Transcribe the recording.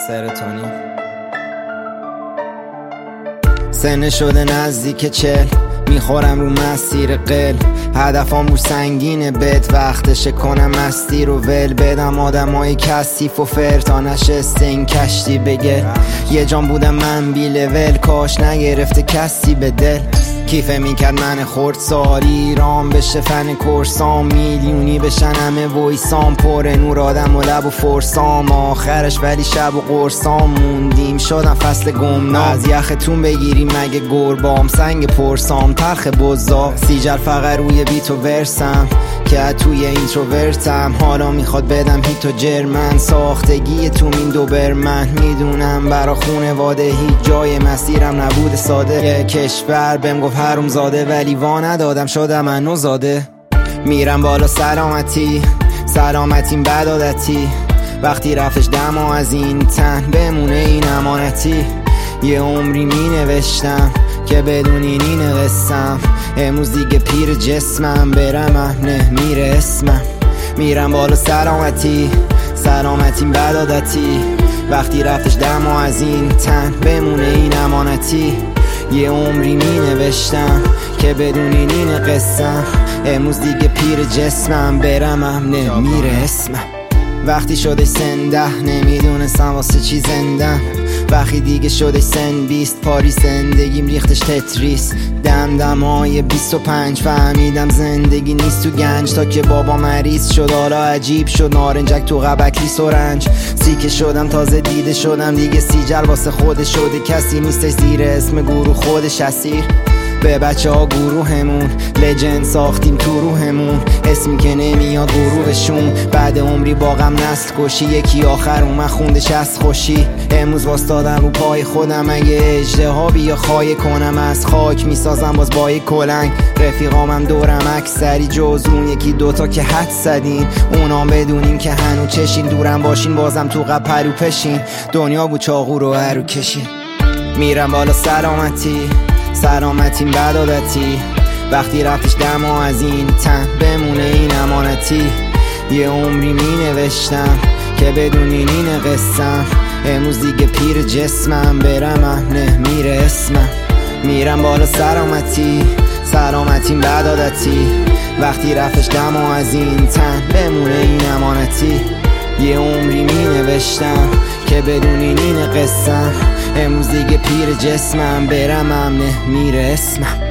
سرتونین. سن شده نزدیک 40، میخورم رو مسیر قل، هدفم رو سنگین بد، وقتشه کنم مستی رو ول بدم آدمای کثیف و فر تا نشسته این کشتی بگل. یه جان بودم من بی لول، کاش نگرفته کسی به دل. کیفه میکرد من خورد سال ایران بشه فن کرسام، میلیونی بشن همه ویسام، پر نور آدم و لب و فرسام آخرش، ولی شب و قرصام موندیم شدم فصل گمنام. از یختون بگیریم مگه گربام، سنگ پرسام تلخ بزا، سیجل فقط روی بیت و ورسم که توی اینتروورتم، حالا میخواد بدم هیت و جرمن، ساختگی تو این دوبرمن، میدونم برا خونواده هیچ جای مسیرم نبوده ساده، یه کشور بهم گفت حروم زاده ولی وا ندادم شدم منو زاده. میرم بالا سلامتیم بد عادتی، وقتی رفتش دما از این تن بمونه این امانتی، یه عمری می نوشتم که بدونین این قسم، امروز دیگه پیر جسمم برم نه میره اسمم. میرم بالا سلامتیم بد عادتی، وقتی رفتش دما از این تن بمونه این امانتی، یه عمری می نوشتم که بدونین این قسم، امروز دیگه پیر جسمم برم نه میره اسمم. وقتی شده سن 10 نمیدونستم واسه چی زندم، وقتی دیگه شده سن 20 پاری زندگیم ریختش تتریس، دمدمای 25 فهمیدم زندگی نیست تو گنج، تا که بابا مریض شد حالا عجیب شد، نارنجک تو قبکلی سرنج، سیکه شدم تازه دیده شدم دیگه سیجل واسه خودش شده، کسی نیستش زیر اسم گروه خودش اسیر، به بچه ها گروهمون لجند ساختیم تو روحمون، اسمی که نمیاد غروبشون، بعد عمری باغم نسل کشی، یکی آخر اومد خوندش از خوشی، امروز واستادم رو پای خودم، اگه اژدها بیا خواهی کنم از خاک میسازم باز با یک کلنگ، رفیقامم دورم اکثری جز اون یکی دوتا که حد زدین، اونام بدونین که هنو چشین، دورم باشین بازم تو قپلو پشین، دنیا بود چاقو رو هرو کشین. میرم بالا سلامتیم بد عادتی، وقتی رفتش دما از این تن بمونه این امانتی، یه عمری می نوشتم که بدونین این قسم، امروز دیگه پیر جسمم برم نه میره اسمم. میرم بالا سلامتیم بد عادتی، وقتی رفتش دما از این تن بمونه این امانتی، یه عمری می نوشتم که بدونین این قسم، امروز دیگه پیر جسمم برم نه میره اسمم.